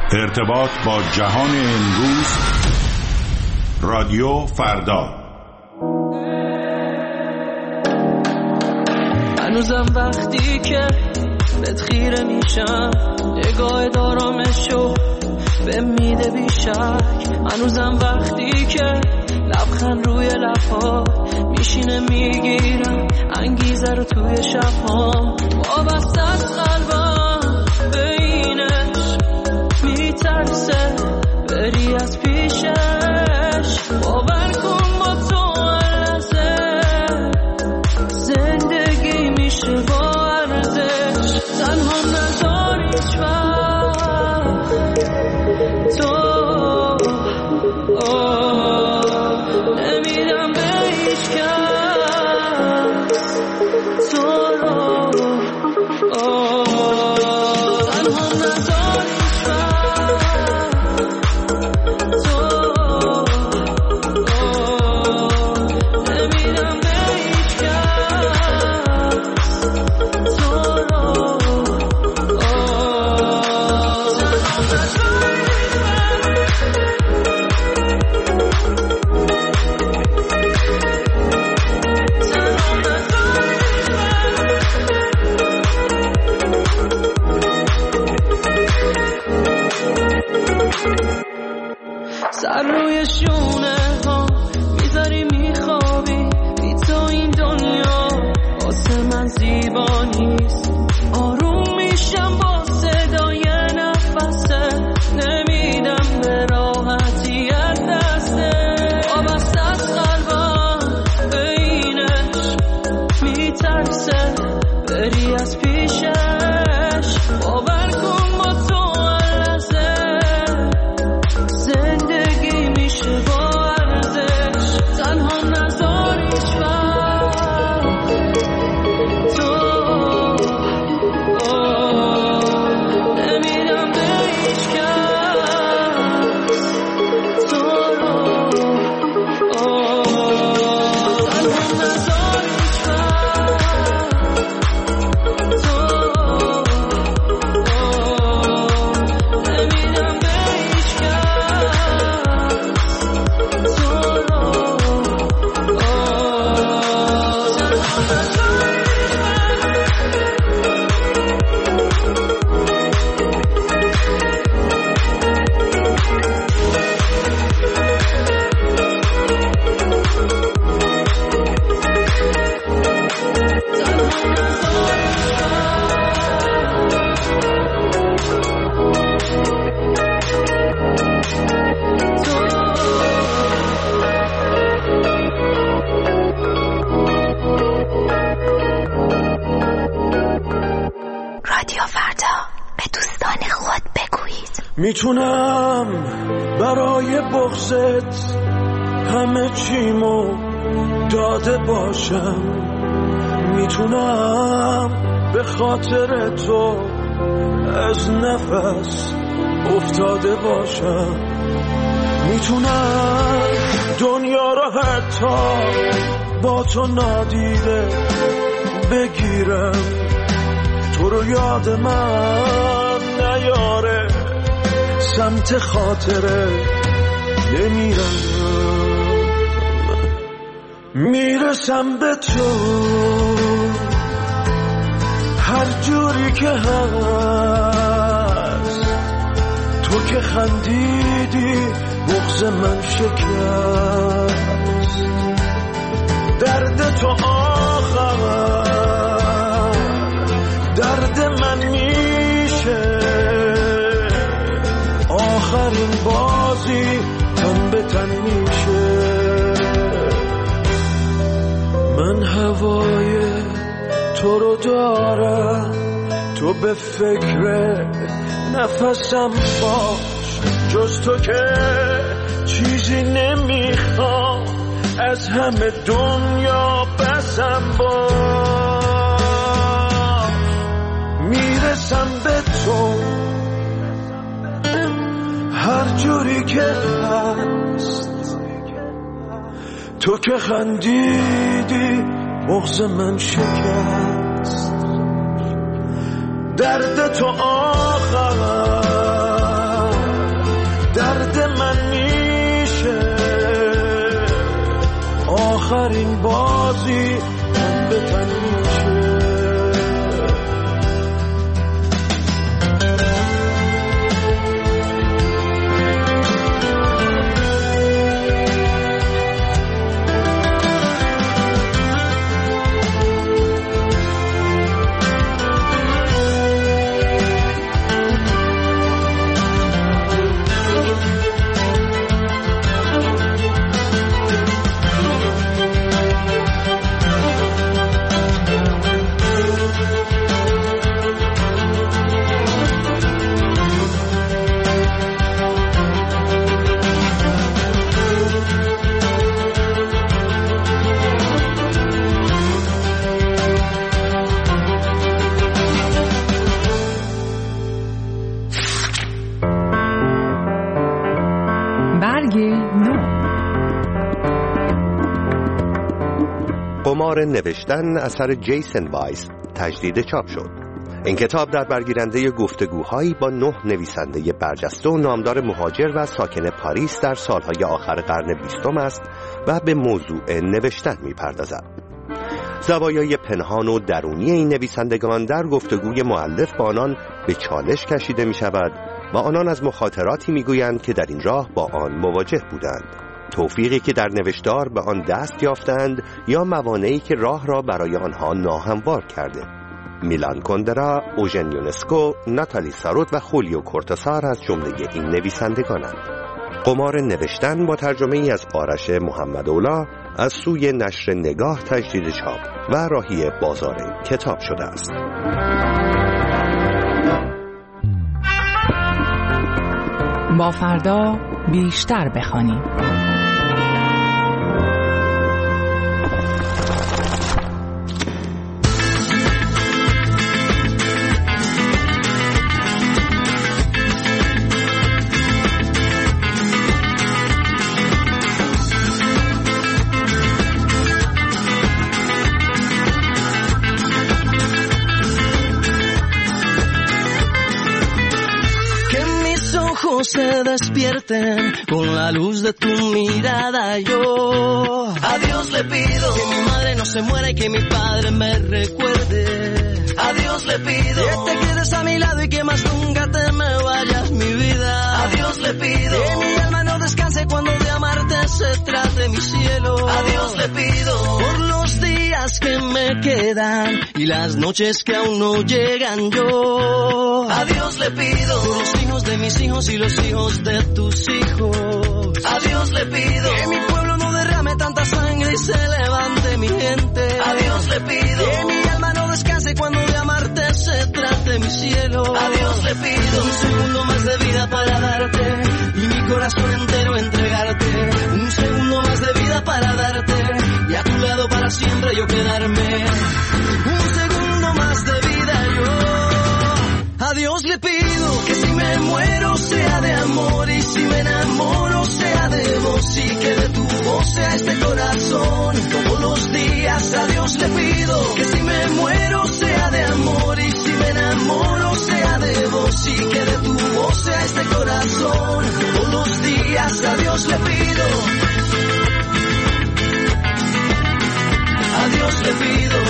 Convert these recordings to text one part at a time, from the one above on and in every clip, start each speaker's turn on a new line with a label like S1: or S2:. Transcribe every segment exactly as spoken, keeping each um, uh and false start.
S1: ارتباط با جهان امروز، رادیو فردا.
S2: هنوزم وقتی که بهت خیره میشم، نگاه دارامشو به میده بیشک. هنوزم وقتی که لبخند روی لبها میشینه، میگیرم انگیزه رو توی شبها. وابسته از قلبم به اینش میترسه بری از پیشش. باور کن با تو لحظه زندگی میشه با ارزش. تنها نذار هیچ وقت تو نمیدم به هیچ کس تو رو. تنها نذار هیچ وقت تو نمیدم به هیچ کس تو رو. سر روی شونه ها میذاری میخوابی، بی تو این دنیا واسه من زیبا نیست. آروم میشم با صدای نفسه، نمیدم به راحتی از دسته. وابسته از قلبم به اینش میترسه بری از پیشش. باور کن با تو زندگی میشه با ارزش. تنها نذار هیچ وقت تو نمیدم به هیچ کس تو رو. تنها نذار هیچ وقت تو نمیدم به هیچ
S3: میتونم برای بغضت همه چیمو داده باشم، میتونم به خاطر تو از نفس افتاده باشم، میتونم دنیا رو حتی با تو نادیده بگیرم، تو رو یاد من نیاره سمت خاطره نمیرم. میرسم به تو هر جوری که هست، تو که خندیدی بغض من شکست. درد تو آخر درد من میشه، آخرین بازی تن به تن میشه. من هوای تو رو دارم، تو به فکر نفسم باش، جز تو که چیزی نمیخوام از همه دنیا بسم باش. میرسم به تو هر جوری که هست، تو که خندیدی بغض من شکست. درد تو آخر آخرین بازی تن به تن میشه.
S4: قمار نوشتن اثر جیسن وایس تجدید چاپ شد. این کتاب در برگیرنده گفتگوهایی با نه نویسنده برجسته و نامدار مهاجر و ساکن پاریس در سالهای آخر قرن بیستم است و به موضوع نوشتن می‌پردازد. زوایای پنهان و درونی این نویسندگان در گفتگوی مؤلف با آنان به چالش کشیده می‌شود و آنان از مخاطراتی می‌گویند که در این راه با آن مواجه بودند، توفیقی که در نوشتار به آن دست یافتند یا موانعی که راه را برای آنها ناهموار کرده. میلان کندرا، اوژن یونسکو، ناتالی ساروت و خولیو کورتاسار از جمله این نویسندگانند. قمار نوشتن با ترجمه ای از آرش محمد اولا از سوی نشر نگاه تجدید چاپ و راهی بازار کتاب شده است.
S5: با فردا بیشتر بخوانیم.
S2: Se despierten con la luz de tu mirada. Yo a Dios le pido que mi madre no se muera y que mi padre me recuerde. A Dios le pido que te quedes a mi lado y que más nunca te me vayas, mi vida. A Dios le pido que mi alma no descanse cuando de amarte se trate, mi cielo. A Dios le pido por los días que me quedan y las noches que aún no llegan. Yo a Dios le pido por los hijos de mis hijos y los hijos de tus hijos. A Dios le pido que mi pueblo no derrame tanta sangre y se levante mi gente. A Dios le pido que mi alma no descanse cuando de amarte se trate, mi cielo. A Dios le pido un segundo más de vida para darte y mi corazón entero entregarte. Un segundo más de vida para darte y a tu lado para siempre yo quedarme. Un segundo más de vida yo. A Dios le pido que si me muero sea de amor y si me enamoro sea de vos y que de tu voz sea este corazón todos los días. A Dios le pido que si me muero sea de amor y si me enamoro sea de vos y que de tu voz sea este corazón todos los días. A Dios le pido, a Dios le pido.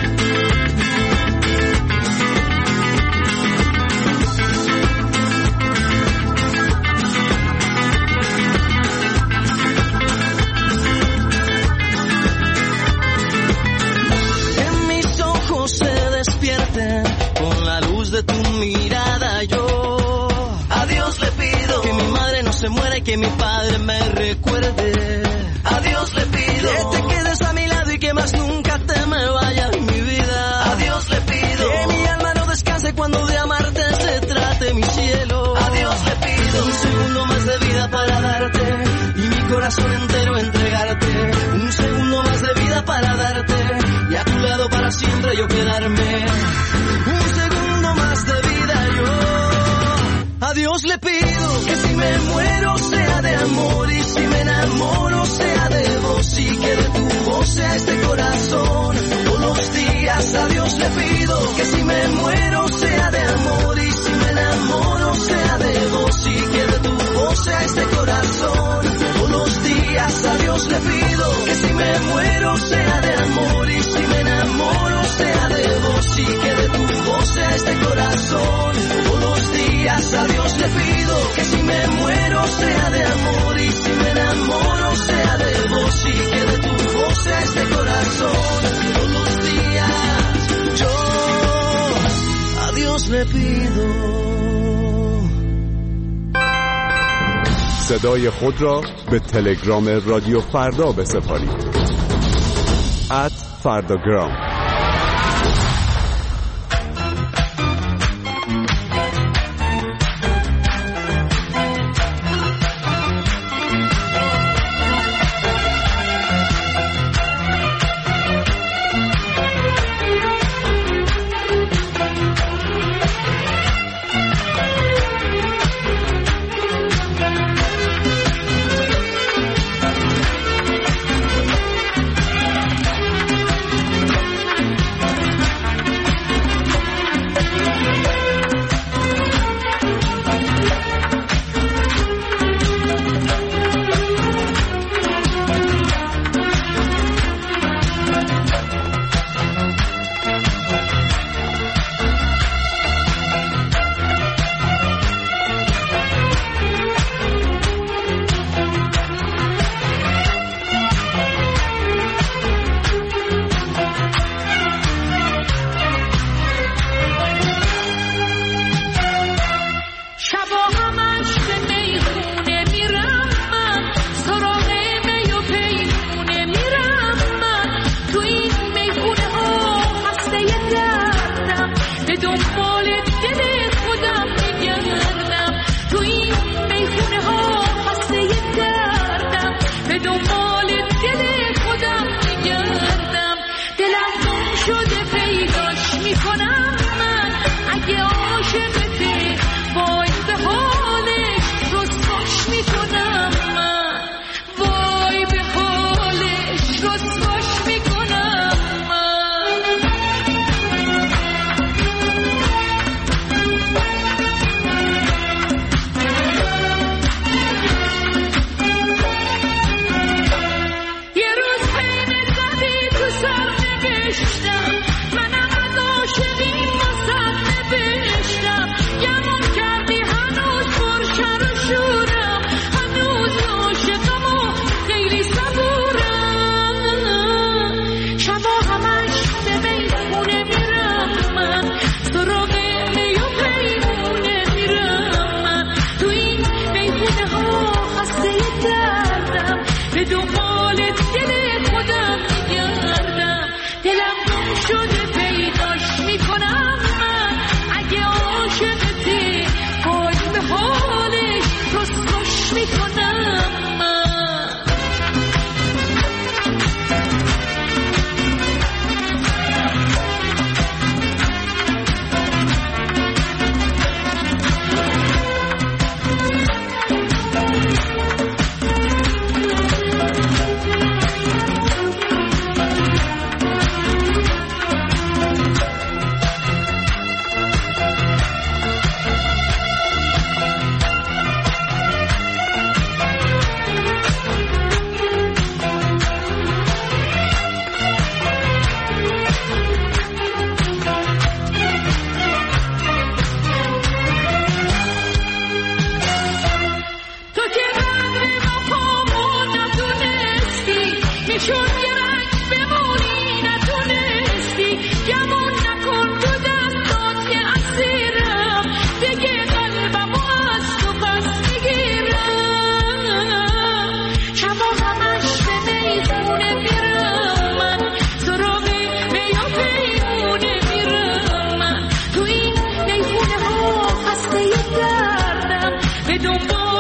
S2: Con la luz de tu mirada yo a Dios le pido que mi madre no se muera y que mi padre me recuerde. A Dios le pido que te quedes a mi lado y que más nunca te me vayas, mi vida. A Dios le pido que mi alma no descanse cuando de amarte se trate, mi cielo. A Dios le pido un segundo más de vida para darte y mi corazón entero entregarte. Un segundo más de vida para darte y a tu lado para siempre yo quedarme. Un segundo más de vida yo. A Dios le pido que si me muero sea de amor y si me enamoro sea de vos y que de tu voz sea este corazón todos los días. A Dios le pido que si me muero sea de amor y si me enamoro sea de vos y que de tu voz sea este corazón todos los días. A Dios le pido que si me muero rodillas a Dios le pido que si me muero sea de amor y si me enamoro sea de vos y que de tu voz este corazón todos los días yo a Dios le pido.
S6: صدای خود را به تلگرام رادیو فردا بسپارید. ات فرداگرام.
S7: Don't